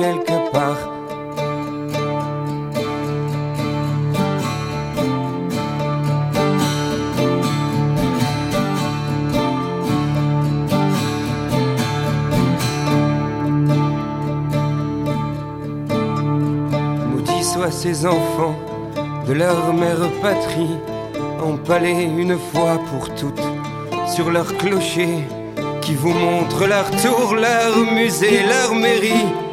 quelque part. Maudits soient ces enfants de leur mère patrie, empalés une fois pour toutes sur leur clocher, qui vous montrent leur tour, leur musée, leur mairie.